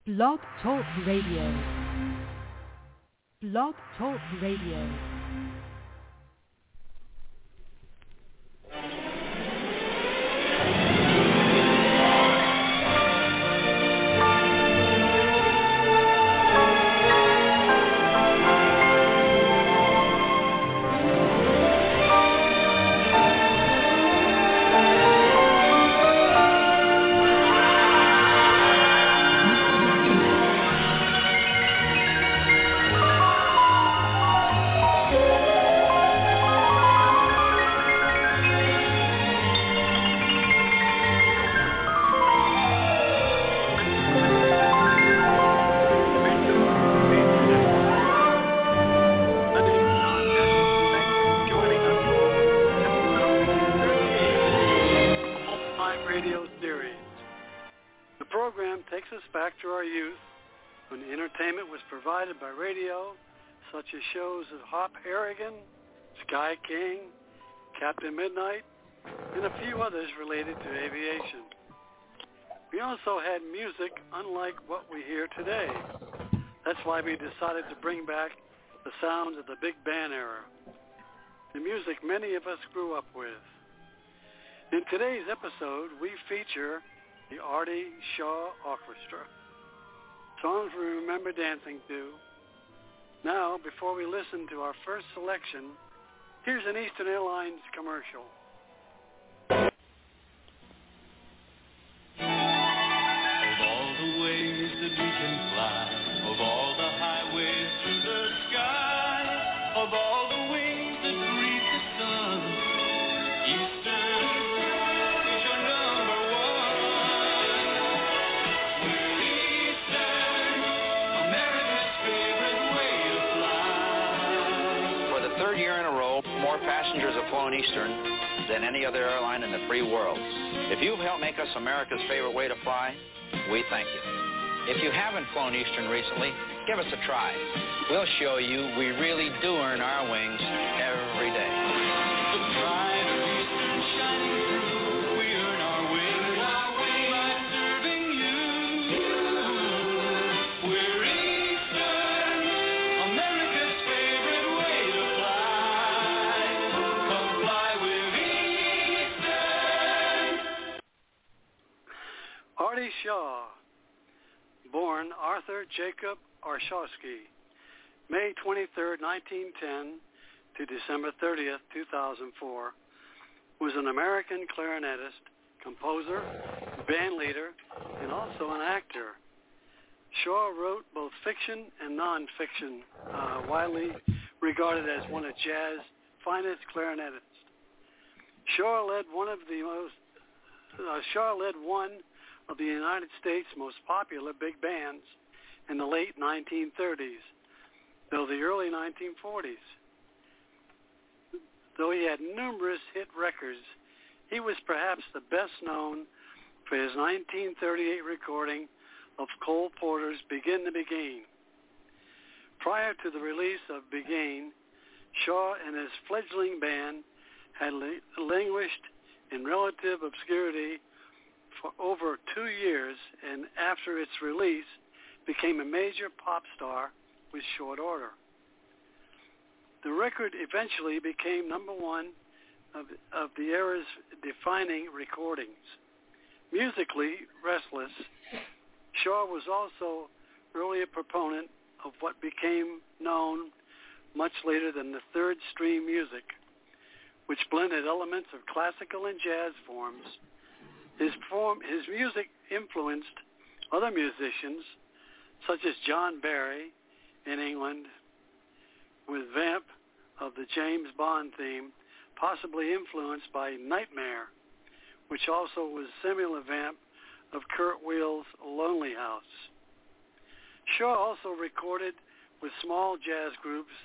Blog Talk Radio. Blog Talk Radio. By radio, such as shows of Hop Harrigan, Sky King, Captain Midnight, and a few others related to aviation. We also had music unlike what we hear today. That's why we decided to bring back the sounds of the big band era, the music many of us grew up with. In today's episode, we feature the Artie Shaw Orchestra. Songs we remember dancing to. Now, before we listen to our first selection, here's an Eastern Airlines commercial. Of all the ways that we can fly, of all the highways to the sky, of all the wings that greet the sun, Eastern is your number one. We're Eastern, America's favorite way to fly. For the third year in a row, more passengers have flown Eastern than any other airline in the free world. If you've helped make us America's favorite way to fly, we thank you. If you haven't flown Eastern recently, give us a try. We'll show you we really do earn our wings every day. The pride of Eastern shining through, we earn our wings by serving you. We're Eastern, America's favorite way to fly. Come fly with Eastern. Artie Shaw, born Arthur Jacob Arshawski, May 23, 1910 to December 30th, 2004, was an American clarinetist, composer, band leader, and also an actor. Shaw wrote both fiction and nonfiction, widely regarded as one of jazz's finest clarinetists. Shaw led one of the United States' most popular big bands in the late 1930s, though the early 1940s. Though he had numerous hit records, he was perhaps the best known for his 1938 recording of Cole Porter's Begin to Begin. Prior to the release of Begin, Shaw and his fledgling band had languished in relative obscurity for over 2 years, and after its release, became a major pop star with short order. The record eventually became number one of the era's defining recordings. Musically restless, Shaw was also early a proponent of what became known much later than the third stream music, which blended elements of classical and jazz forms. His music influenced other musicians, such as John Barry in England, with Vamp of the James Bond theme, possibly influenced by Nightmare, which also was similar Vamp of Kurt Weill's Lonely House. Shaw also recorded with small jazz groups,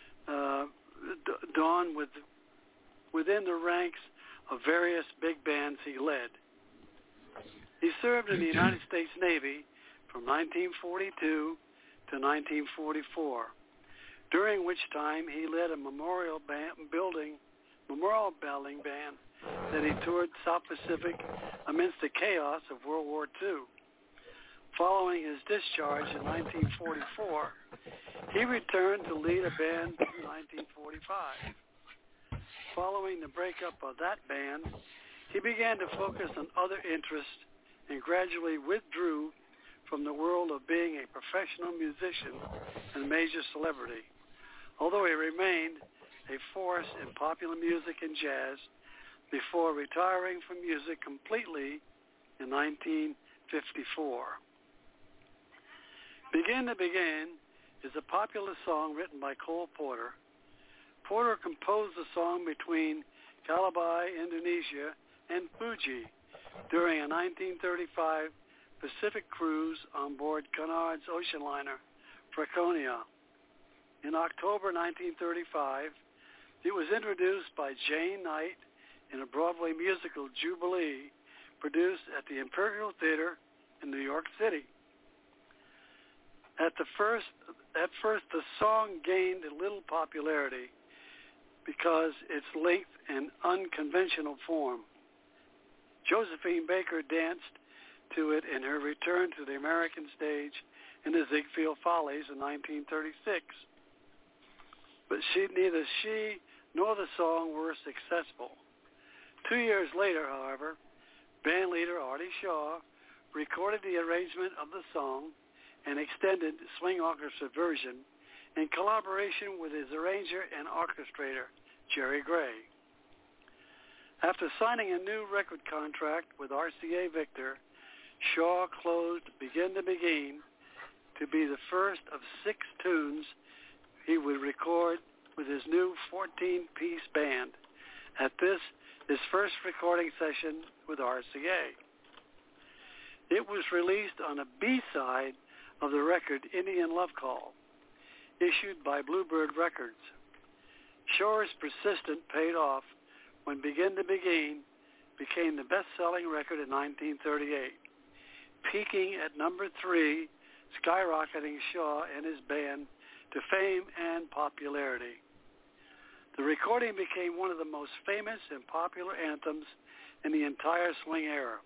dawn within the ranks of various big bands he led. He served in the United States Navy from 1942 to 1944, during which time he led a memorial building band that he toured South Pacific amidst the chaos of World War II. Following his discharge in 1944, he returned to lead a band in 1945. Following the breakup of that band, he began to focus on other interests and gradually withdrew from the world of being a professional musician and major celebrity, although he remained a force in popular music and jazz before retiring from music completely in 1954. Begin to Begin is a popular song written by Cole Porter. Porter composed the song between Calabar, Indonesia, and Fuji during a 1935 Pacific cruise on board Cunard's ocean liner, Franconia. In October 1935, it was introduced by Jane Knight in a Broadway musical, Jubilee, produced at the Imperial Theater in New York City. At first, the song gained a little popularity because its length and unconventional form. Josephine Baker danced to it in her return to the American stage in the Ziegfeld Follies in 1936. But neither she nor the song were successful. 2 years later, however, band leader Artie Shaw recorded the arrangement of the song and extended swing orchestra version in collaboration with his arranger and orchestrator, Jerry Gray. After signing a new record contract with RCA Victor, Shaw closed Begin to Begin to be the first of 6 tunes he would record with his new 14-piece band at his first recording session with RCA. It was released on a B-side of the record Indian Love Call, issued by Bluebird Records. Shaw's persistence paid off when Begin to Begin became the best-selling record in 1938, peaking at number 3, skyrocketing Shaw and his band to fame and popularity. The recording became one of the most famous and popular anthems in the entire swing era.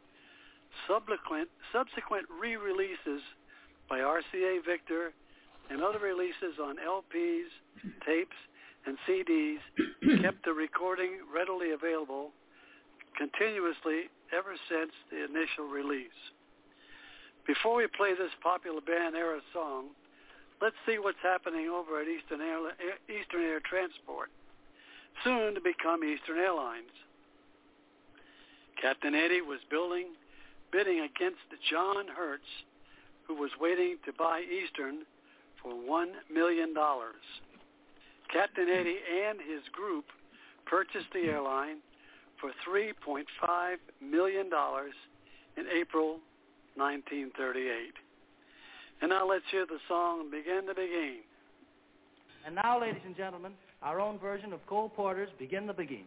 Subsequent re-releases by RCA Victor and other releases on LPs, tapes, and CDs kept the recording readily available continuously ever since the initial release. Before we play this popular band era song, let's see what's happening over at Eastern Air Transport, soon to become Eastern Airlines. Captain Eddie was bidding against John Hertz, who was waiting to buy Eastern for $1 million. Captain Eddie and his group purchased the airline for $3.5 million in April 1938. And now let's hear the song Begin to Begin. And now, ladies and gentlemen, our own version of Cole Porter's Begin to Begin.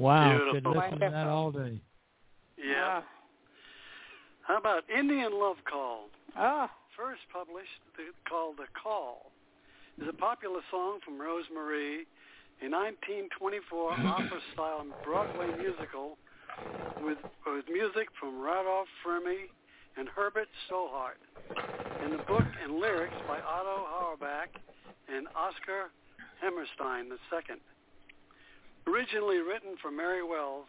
Wow, Beautiful. could listen to that all day. Yeah. How about Indian Love Call? Oh. First published, called The Call, is a popular song from Rose Marie, a 1924 opera-style Broadway musical with music from Rudolph Fermi and Herbert Stohart, and the book and lyrics by Otto Auerbach and Oscar Hammerstein II. Originally written for Mary Ellis,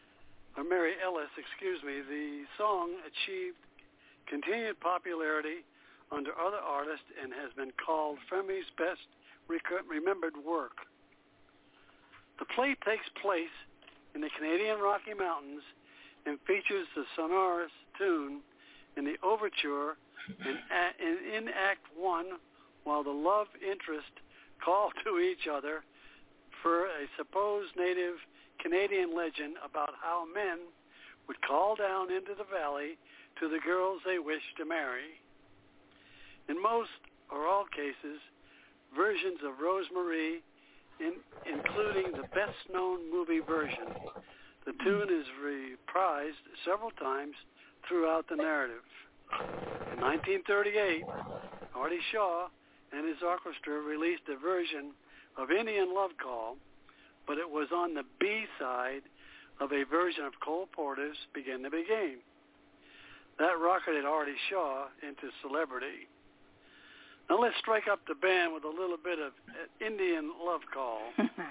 the song achieved continued popularity under other artists and has been called Fermi's best remembered work. The play takes place in the Canadian Rocky Mountains and features the sonorous tune in the overture in Act 1, while the love interest call to each other for a supposed native Canadian legend about how men would call down into the valley to the girls they wish to marry. In most or all cases, versions of Rose Marie, including the best-known movie version, the tune is reprised several times throughout the narrative. In 1938, Artie Shaw and his orchestra released a version of Indian Love Call, but it was on the B-side of a version of Cole Porter's Begin to Begin. That rocketed Artie Shaw into celebrity. Now let's strike up the band with a little bit of Indian Love Call.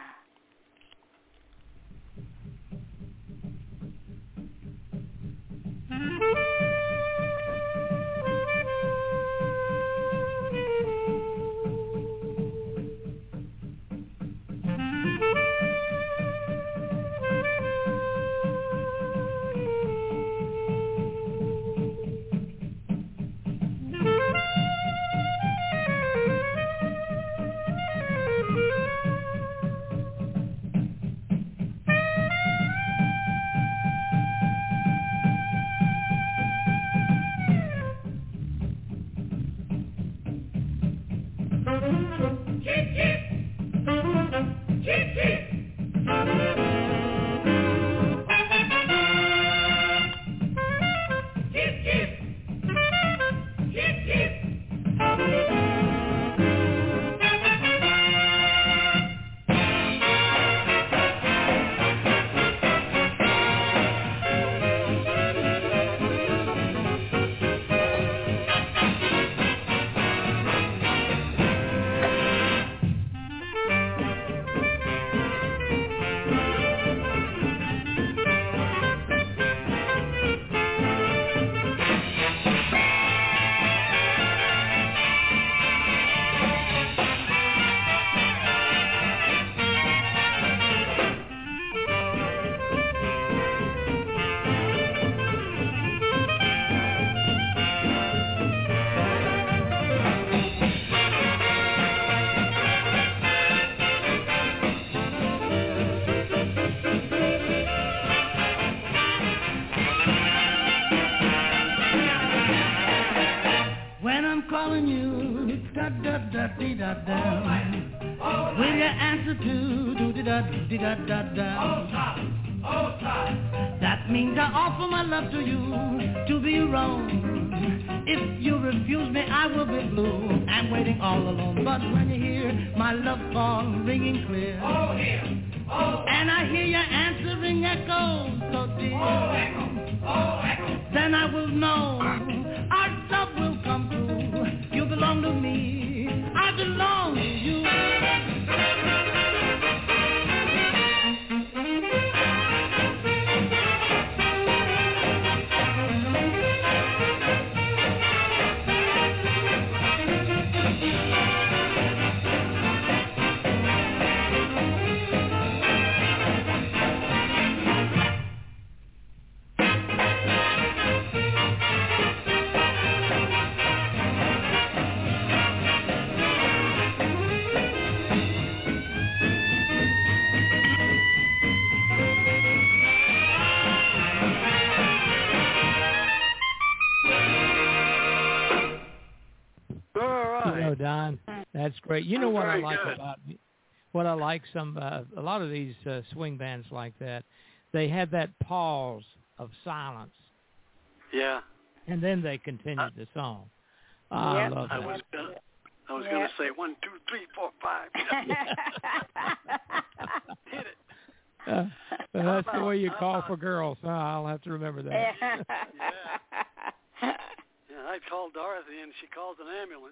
That means I offer my love to you to be wrong. If you refuse me, I will be blue. I'm waiting all alone, but when you hear my love call ringing clear, and I hear your answering echo so dear, then I will know our love will come true. You belong to me, I belong to you. Don, that's great. You know what I like about what I like a lot of these swing bands like that, they had that pause of silence. Yeah. And then they continued the song. I love that. I was going to say 1, 2, 3, 4, 5. Hit it. That's the way you call for girls. I'll have to remember that. Yeah, I called Dorothy and she calls an ambulance.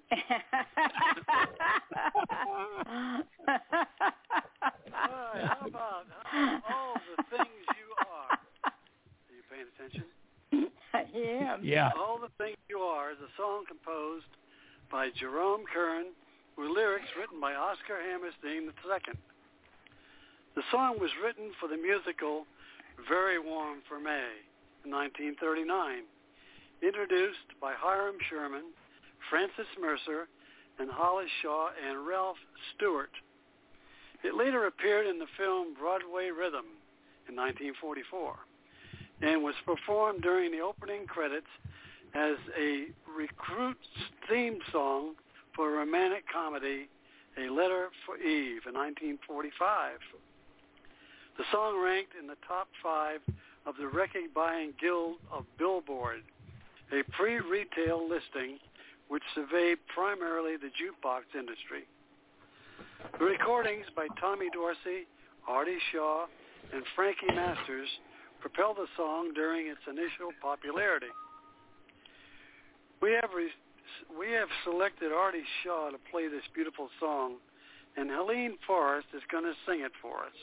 All right, how about all the things you are? Are you paying attention? I am. Yeah. All the Things You Are is a song composed by Jerome Kern with lyrics written by Oscar Hammerstein II. The song was written for the musical Very Warm for May in 1939, introduced by Hiram Sherman, Francis Mercer, and Hollis Shaw and Ralph Stewart. It later appeared in the film Broadway Rhythm in 1944 and was performed during the opening credits as a recruit's theme song for a romantic comedy, A Letter for Eve, in 1945. The song ranked in the top 5 of the Record Buying Guild of Billboard, a pre-retail listing which surveyed primarily the jukebox industry. The recordings by Tommy Dorsey, Artie Shaw, and Frankie Masters propelled the song during its initial popularity. We have selected Artie Shaw to play this beautiful song, and Helene Forrest is going to sing it for us.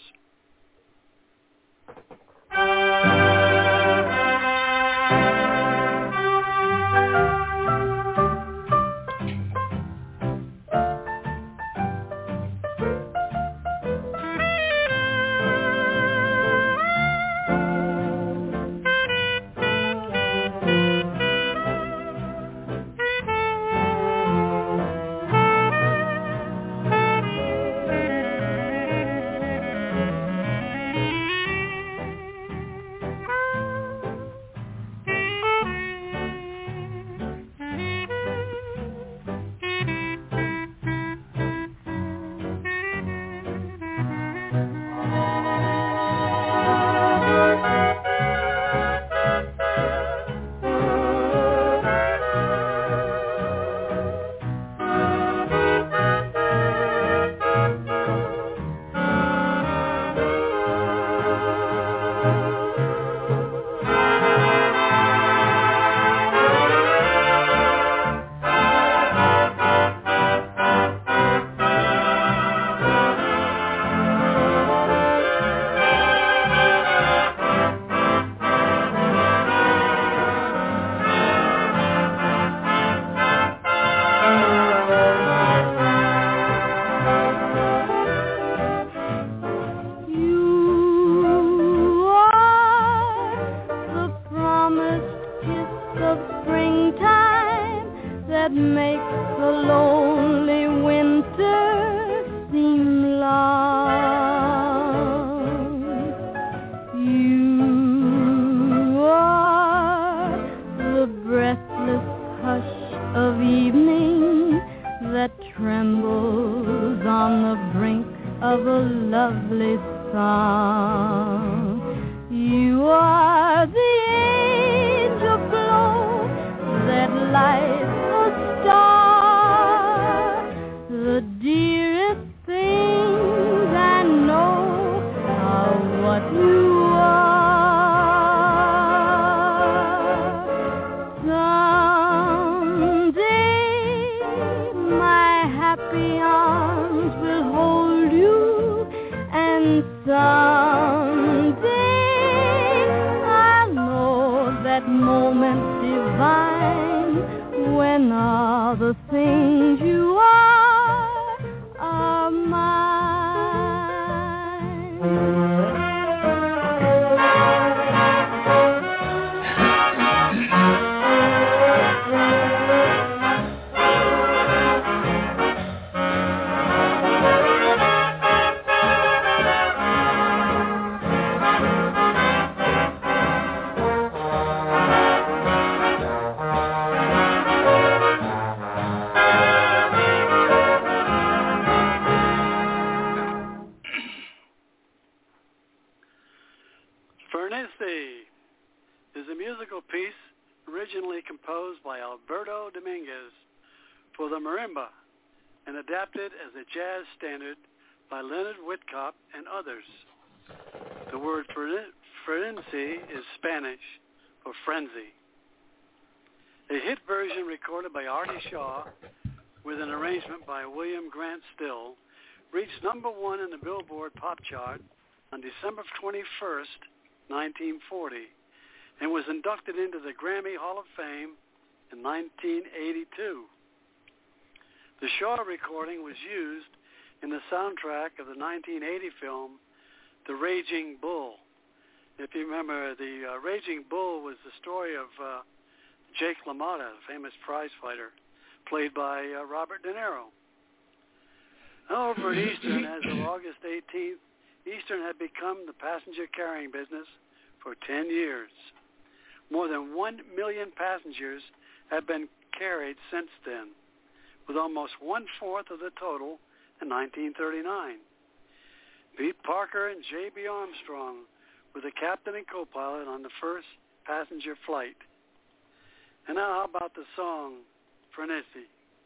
a musical piece originally composed by Alberto Dominguez for the marimba and adapted as a jazz standard by Leonard Whitcomb and others. The word frenzy is Spanish for frenzy. A hit version recorded by Artie Shaw with an arrangement by William Grant Still reached number 1 in the Billboard Pop Chart on December 21st, 1940, and was inducted into the Grammy Hall of Fame in 1982. The Shaw recording was used in the soundtrack of the 1980 film The Raging Bull. If you remember, the Raging Bull was the story of Jake LaMotta, a famous prize fighter, played by Robert De Niro. Over at Eastern, as of August 18th, Eastern had become the passenger carrying business for 10 years. More than 1 million passengers have been carried since then, with almost 1/4 of the total in 1939. Pete Parker and J.B. Armstrong were the captain and co-pilot on the first passenger flight. And now how about the song, Frenzy?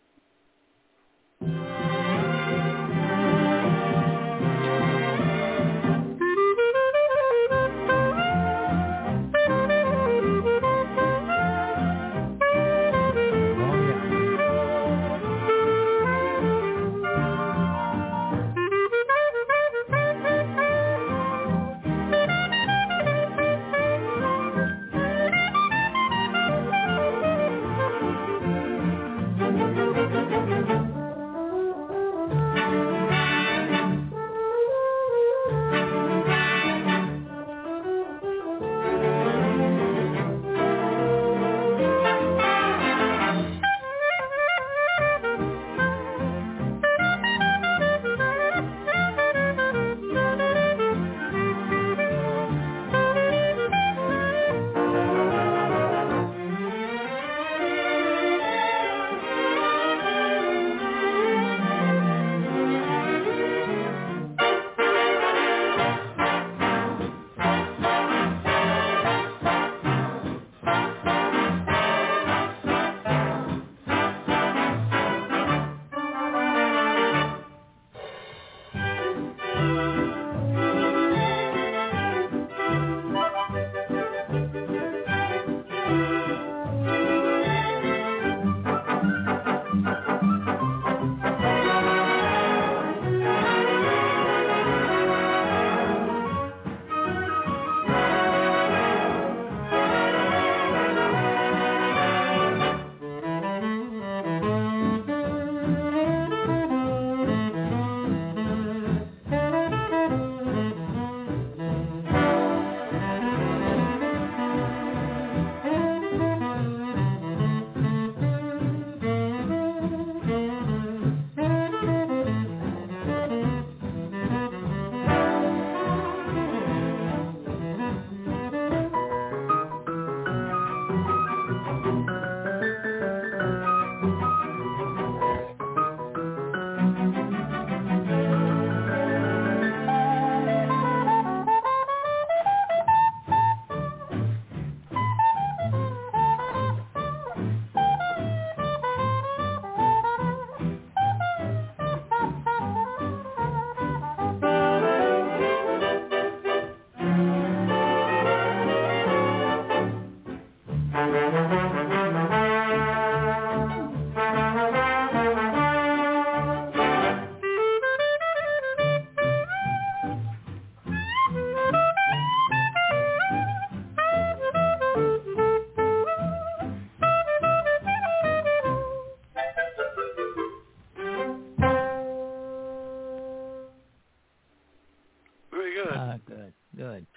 Good.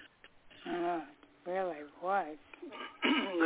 Really was. The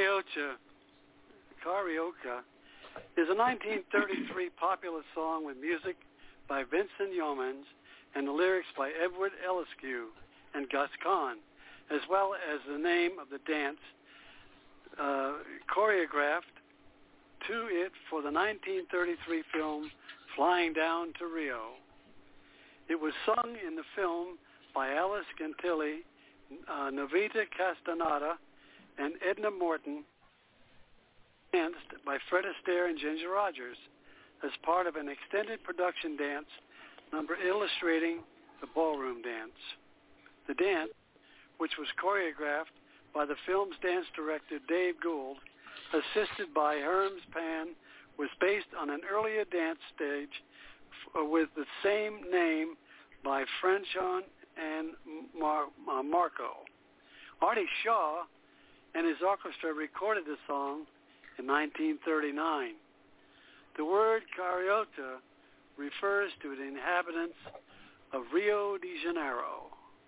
Carioca is a 1933 popular song with music by Vincent Yeomans and the lyrics by Edward Eliscu and Gus Kahn, as well as the name of the dance choreographed to it for the 1933 film Flying Down to Rio. It was sung in the film by Alice Gentili, Novita Castaneda, and Edna Morton, danced by Fred Astaire and Ginger Rogers as part of an extended production dance number illustrating the ballroom dance. The dance, which was choreographed by the film's dance director Dave Gould, assisted by Hermes Pan, was based on an earlier dance stage with the same name by Franchon and Marco. Artie Shaw and his orchestra recorded the song in 1939. The word Carioca refers to the inhabitants of Rio de Janeiro.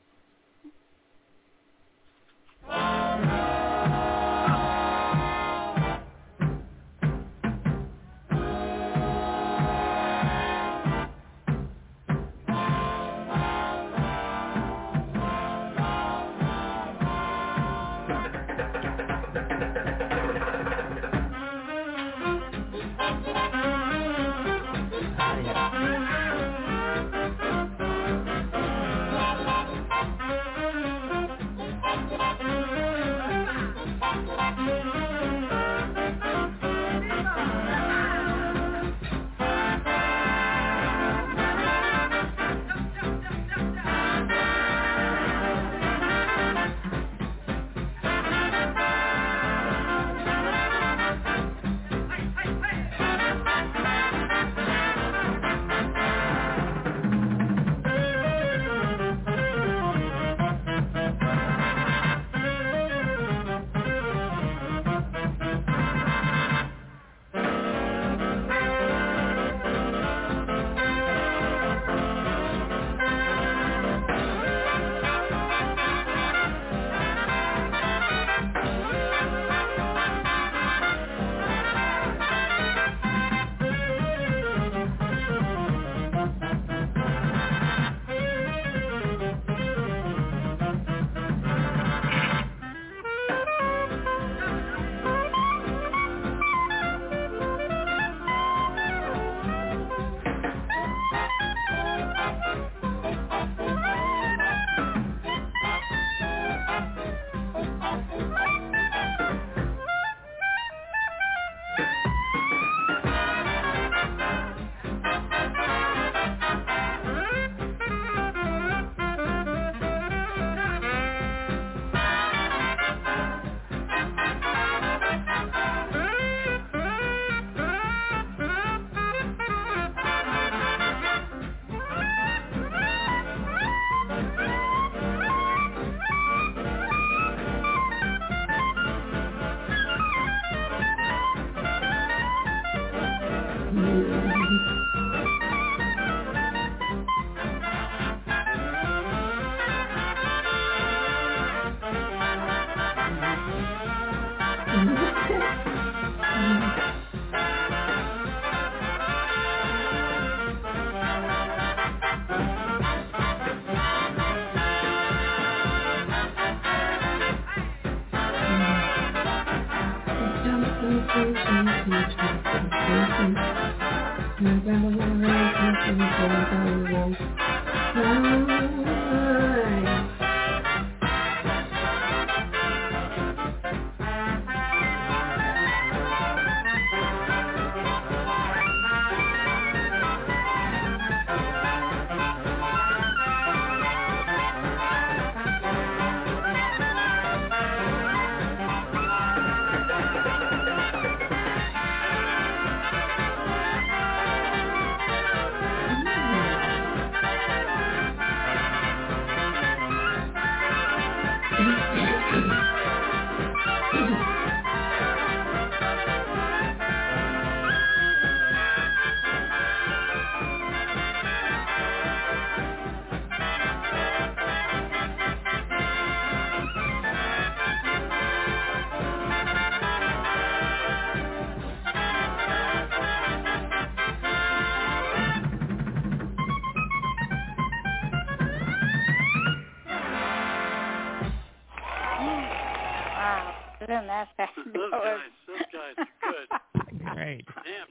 Those guys are good. Great. Damn,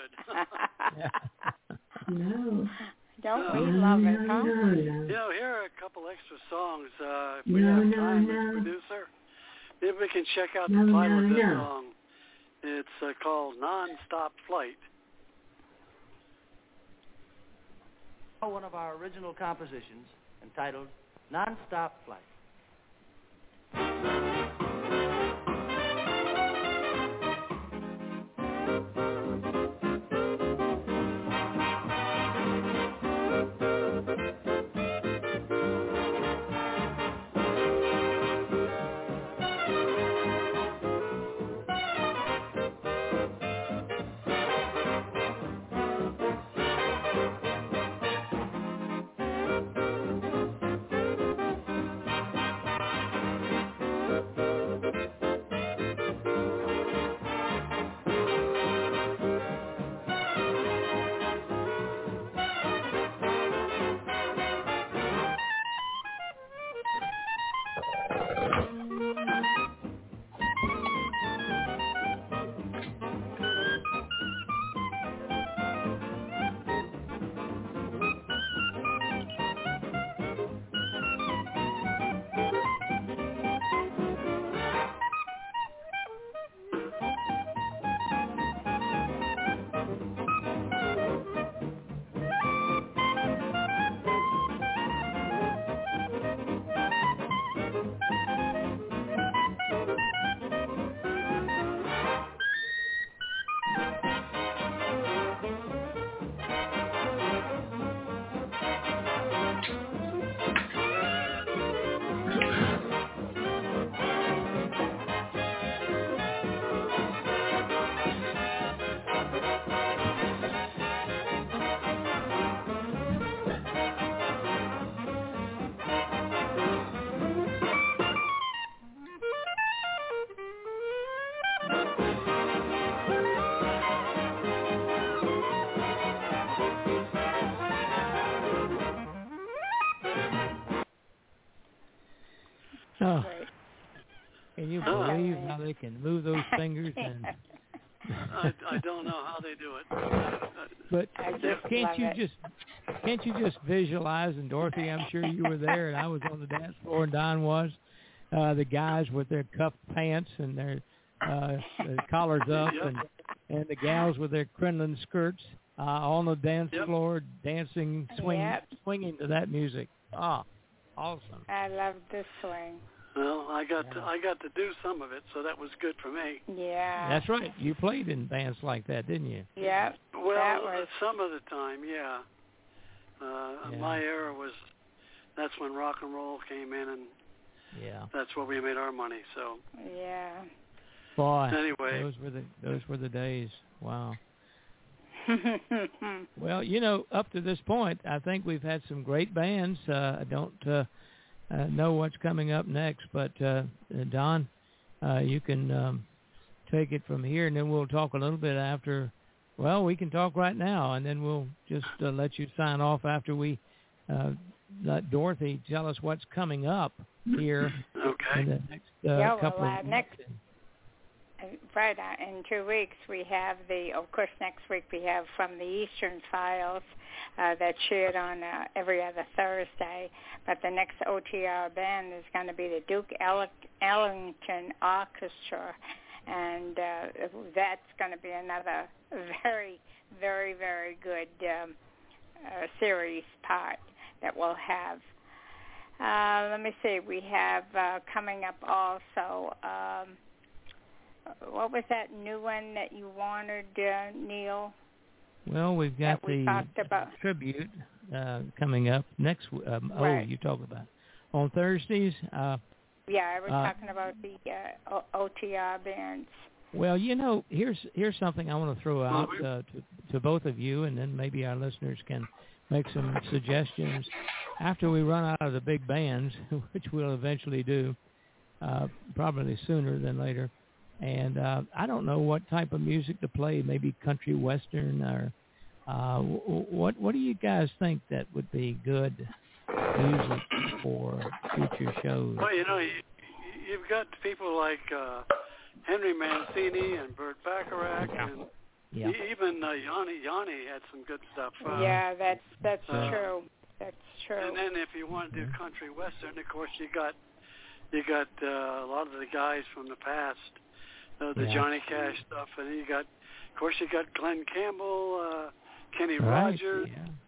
they're good. No. Don't we love it, huh? You know, here are a couple extra songs if we have time, Mr. Producer. If we can check out the title of this song, it's called Non-Stop Flight. One of our original compositions entitled Non-Stop Flight. Oh, can you believe how they can move those fingers? And I don't know how they do it. But can't you just visualize? And Dorothy, I'm sure you were there, and I was on the dance floor, and Don was. The guys with their cuffed pants and their collars up, and the gals with their crinoline skirts on the dance floor, dancing, swinging to that music. Ah, awesome! I love the swing. Well, I got to do some of it, so that was good for me. Yeah. That's right. You played in bands like that, didn't you? Yeah. Well, some of the time, yeah. My era that's when rock and roll came in, and that's where we made our money. So. Yeah. Boy. Anyway. Those were the days. Wow. Well, up to this point, I think we've had some great bands. I don't know what's coming up next, but Don, you can take it from here, and then we'll talk a little bit after. Well, we can talk right now, and then we'll just let you sign off after we let Dorothy tell us what's coming up here in the next couple of weeks. Right, in 2 weeks we have next week we have From the Eastern Files that's shared on every other Thursday, but the next OTR band is going to be the Duke Ellington Orchestra, and that's going to be another very, very, very good series part that we'll have. Let me see, we have coming up also... what was that new one that you wanted, Neil? Well, we've got the tribute coming up next. Right. You talk about on Thursdays. I was talking about the OTR bands. Well, here's something I want to throw out to both of you, and then maybe our listeners can make some suggestions after we run out of the big bands, which we'll eventually do, probably sooner than later. And I don't know what type of music to play, maybe country western or what do you guys think that would be good music for future shows? Well, you've got people like Henry Mancini and Burt Bacharach and even Yanni had some good stuff. That's true. That's true. And then if you want to do country western, of course, you got you got a lot of the guys from the past, the Johnny Cash stuff, and then you got Glenn Campbell, Kenny Rogers.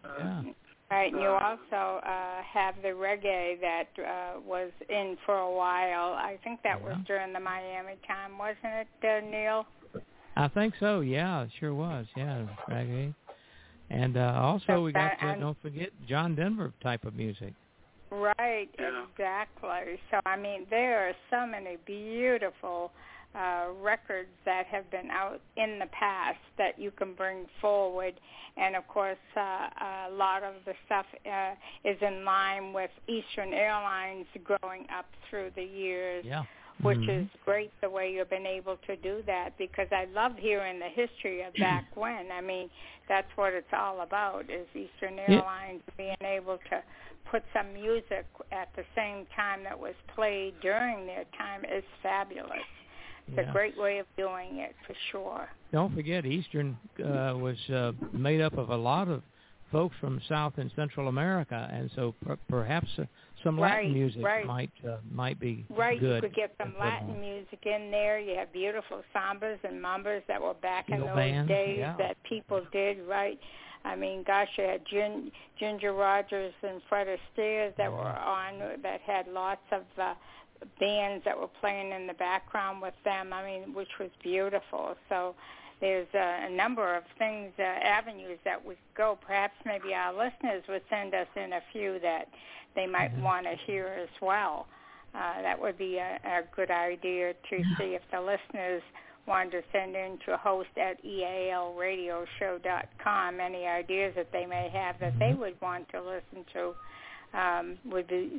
Right, and you also have the reggae that was in for a while. I think that was during the Miami time, wasn't it, Neil? I think so, yeah, it sure was, reggae. And also we got, don't forget, John Denver type of music. Right, exactly. So, I mean, there are so many beautiful records that have been out in the past that you can bring forward. And, of course, a lot of the stuff is in line with Eastern Airlines growing up through the years, which is great the way you've been able to do that, because I love hearing the history of back when. I mean, that's what it's all about, is Eastern Airlines being able to put some music at the same time that was played during their time is fabulous. It's a great way of doing it, for sure. Don't forget, Eastern was made up of a lot of folks from South and Central America, and so perhaps some Latin music might be good. You could get some Latin music in there. You have beautiful sambas and mambas that were back in those days that people did, right? I mean, gosh, you had Ginger Rogers and Fred Astaire that were on, that had lots of bands that were playing in the background with them, I mean, which was beautiful. So there's a number of things, avenues that would go. Perhaps maybe our listeners would send us in a few that they might want to hear as well. That would be a good idea to see if the listeners wanted to send in to host at ealradioshow.com any ideas that they may have that they would want to listen to. Would be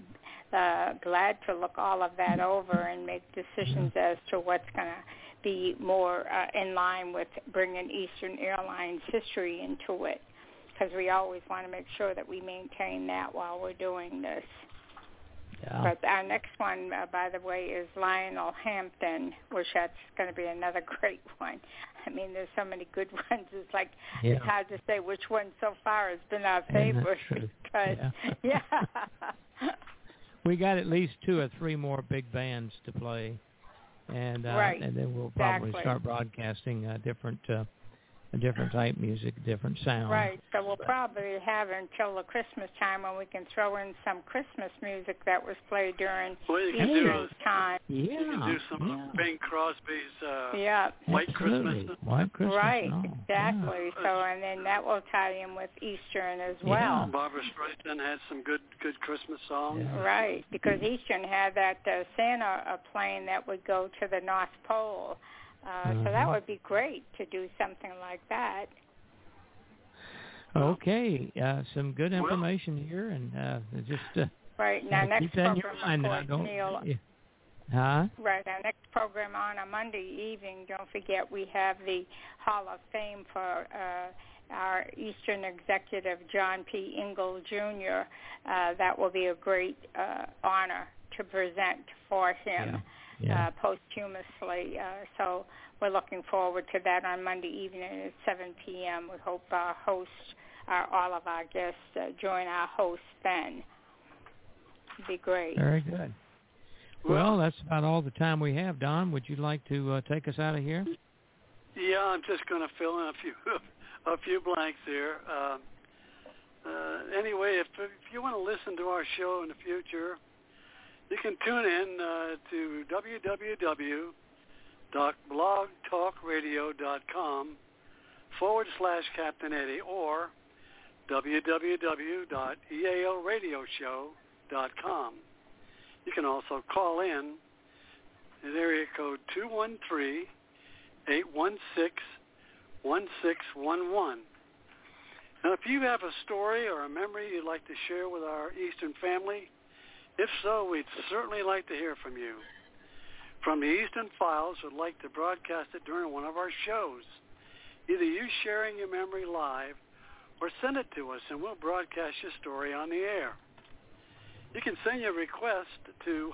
glad to look all of that over and make decisions as to what's going to be more in line with bringing Eastern Airlines history into it, because we always want to make sure that we maintain that while we're doing this. But our next one, by the way, is Lionel Hampton, which that's going to be another great one. I mean, there's so many good ones. It's like it's hard to say which one so far has been our favorite. Because, we got at least 2 or 3 more big bands to play, and then we'll probably start broadcasting different type music, different sound. Right, so we'll probably have until the Christmas time when we can throw in some Christmas music that was played during Easter time. You can do some of Bing Crosby's White Christmas. White Christmas. Right, exactly. So, and then that will tie in with Eastern as well. Barbara Streisand had some good Christmas songs. Right, because Eastern had that Santa plane that would go to the North Pole. So that would be great to do something like that. Okay, some good information here, and just right now next program, of course, Neil. Right, our next program on a Monday evening. Don't forget we have the Hall of Fame for our Eastern executive John P. Ingle Jr. That will be a great honor to present for him. Posthumously. So we're looking forward to that on Monday evening at 7 p.m. We hope our hosts, all of our guests, join our host then. It'd be great. Very good. Well, that's about all the time we have. Don, would you like to take us out of here? Yeah, I'm just going to fill in a few blanks here. Anyway, if you want to listen to our show in the future, you can tune in to www.blogtalkradio.com/Captain Eddie or www.ealradioshow.com. You can also call in at area code 213-816-1611. Now, if you have a story or a memory you'd like to share with our Eastern family, if so, we'd certainly like to hear from you. From the Eastern Files, would like to broadcast it during one of our shows. Either you sharing your memory live or send it to us and we'll broadcast your story on the air. You can send your request to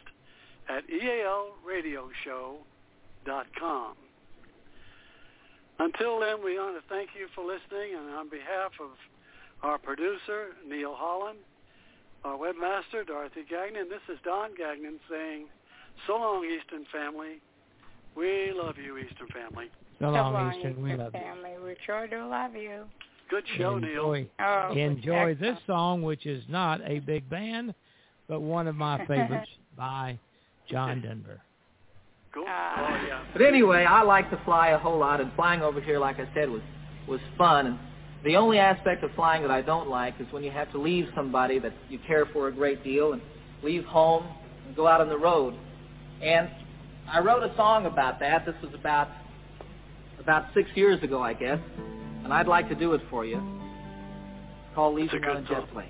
host@ealradioshow.com. Until then, we want to thank you for listening, and on behalf of our producer, Neil Holland, our webmaster, Dorothy Gagnon. This is Don Gagnon saying, so long, Eastern family. We love you, Eastern family. So long, Eastern. We love family. We sure do love you. Good show, Neil. Enjoy this song, which is not a big band, but one of my favorites by John Denver. Cool. Yeah. But anyway, I like to fly a whole lot, and flying over here, like I said, was fun. And the only aspect of flying that I don't like is when you have to leave somebody that you care for a great deal and leave home and go out on the road. And I wrote a song about that. This was about 6 years ago, I guess, and I'd like to do it for you. It's called Leaving on a Jet Plane.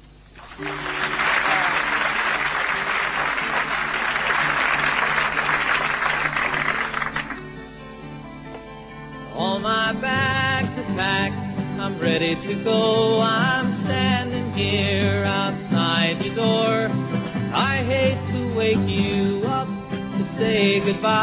All my bags are packed, I'm ready to go. I'm standing here outside your door. I hate to wake you up to say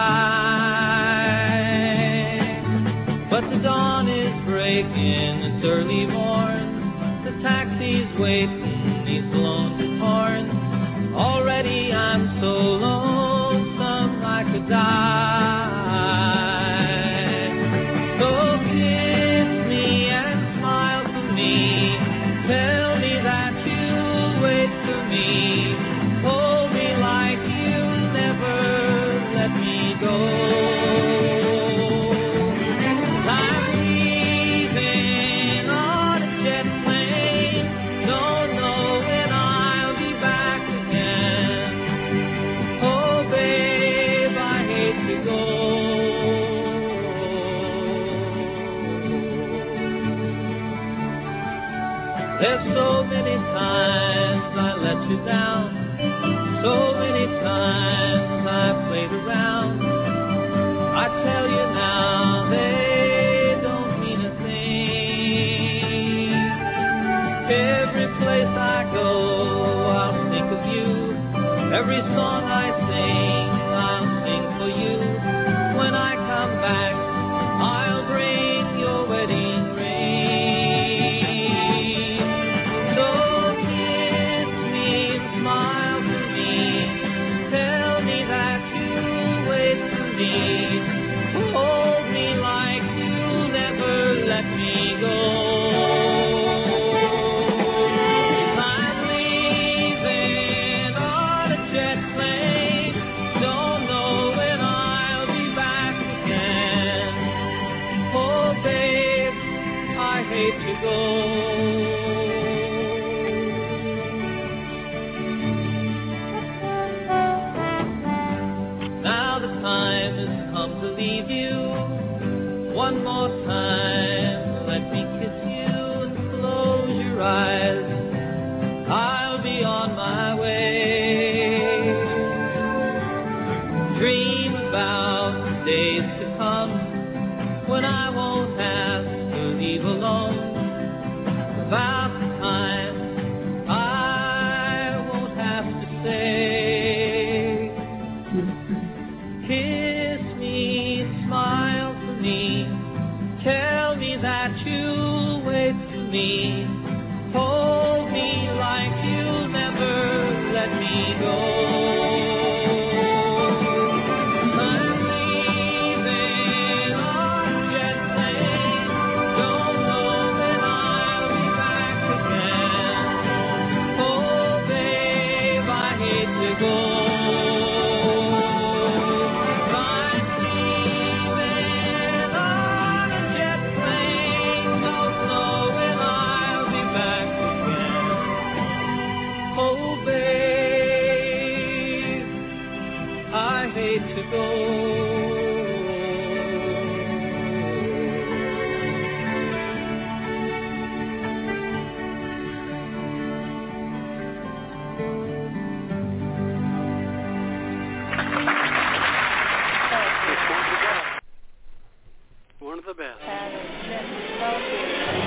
goodbye, but the dawn is breaking, it's early morn. The taxi's waiting, he's blown his horn. Already I'm so lonesome I could die. So kiss me and smile to me. Tell me that you'll wait for me. Hold me like you'll never let me go. I'm leaving on a jet plane. Don't know when I'll be back again. Oh, babe, I hate to go. There's so many times I let you down, so many times I played around. I tell you now, they don't mean a thing. Every place I go, I'll think of you. Every song I sing, I'll sing for you. When I come back, I'll bring your wedding ring. So kiss me and smile to me. Tell me that you'll wait for me. Hold me like you'll never let me go. I'm leaving on a jet plane. Don't know when I'll be back again. Oh, babe, I hate to go. Now the time has come to leave you. One more time, let me kiss you and close your eyes. I'll be on my way. Dream about the days to come when I won't have to leave alone. About the time I won't have to say. Kiss me, smile for me. Tell me that you'll wait for me. Hold me like you'll never let me go. I'm leaving on a jet plane. Don't know when I'll be back again. Oh, babe, I hate to go. I'm leaving on a jet plane. Don't know when I'll be back again. Oh, babe, I hate to go. One of the best. That is just so beautiful.